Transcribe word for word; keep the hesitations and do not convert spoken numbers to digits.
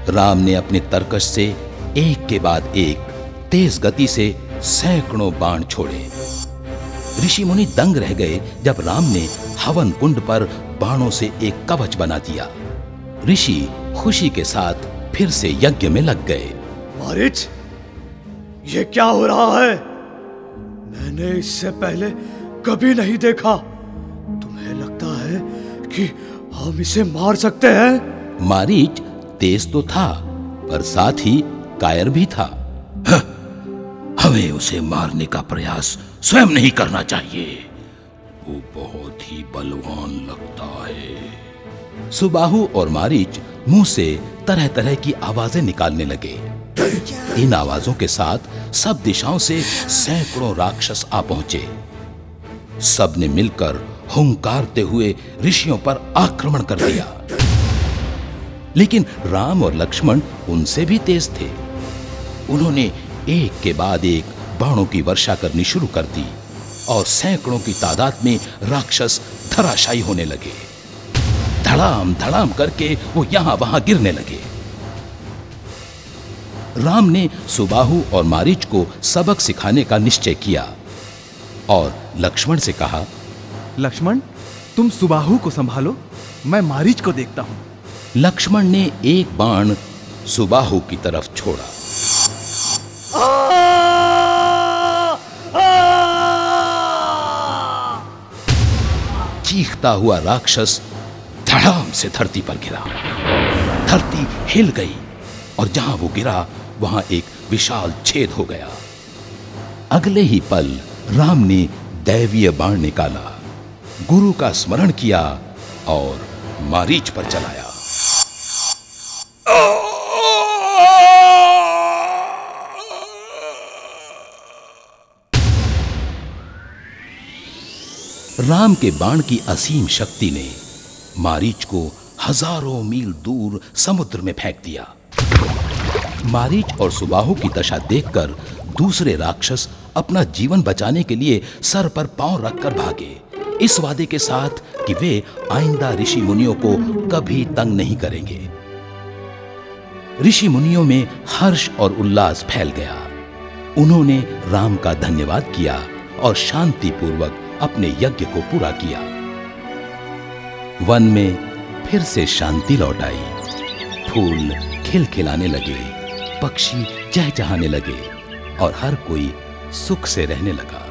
राम ने अपने तरकश से एक के बाद एक तेज गति से सैकड़ों बाण छोड़े। ऋषि मुनि दंग रह गए जब राम ने हवन कुंड पर बाणों से एक कवच बना दिया। ऋषि खुशी के साथ फिर से यज्ञ में लग गए। मारीच, ये क्या हो रहा है? मैंने इससे पहले कभी नहीं देखा। तुम्हें लगता है कि हम इसे मार सकते हैं? मारीच तेज तो था पर साथ ही कायर भी था। हमें उसे मारने का प्रयास स्वयं नहीं करना चाहिए, वो बहुत ही बलवान लगता है। सुबाहु और मारीच मुंह से तरह तरह की आवाजें निकालने लगे। इन आवाजों के साथ सब दिशाओं से सैकड़ों राक्षस आ पहुंचे। सब ने मिलकर हुंकारते हुए ऋषियों पर आक्रमण कर दिया। लेकिन राम और लक्ष्मण उनसे भी तेज थे। उन्होंने एक के बाद एक बाणों की वर्षा करनी शुरू कर दी और सैकड़ों की तादाद में राक्षस धराशायी होने लगे। धड़ाम धड़ाम करके वो यहां वहां गिरने लगे। राम ने सुबाहु और मारीच को सबक सिखाने का निश्चय किया और लक्ष्मण से कहा, लक्ष्मण, तुम सुबाहु को संभालो, मैं मारीच को देखता हूं। लक्ष्मण ने एक बाण सुबाहु की तरफ छोड़ा। चीखता हुआ राक्षस धड़ाम से धरती पर गिरा। धरती हिल गई और जहां वो गिरा वहां एक विशाल छेद हो गया। अगले ही पल राम ने दैवीय बाण निकाला, गुरु का स्मरण किया और मारीच पर चलाया। राम के बाण की असीम शक्ति ने मारीच को हजारों मील दूर समुद्र में फेंक दिया। मारीच और सुबाहु की दशा देखकर दूसरे राक्षस अपना जीवन बचाने के लिए सर पर पांव रखकर भागे, इस वादे के साथ कि वे आइंदा ऋषि मुनियों को कभी तंग नहीं करेंगे। ऋषि मुनियों में हर्ष और उल्लास फैल गया। उन्होंने राम का धन्यवाद किया और शांतिपूर्वक अपने यज्ञ को पूरा किया। वन में फिर से शांति लौट आई। फूल खिलखिलाने लगे, पक्षी चहचहाने लगे और हर कोई सुख से रहने लगा।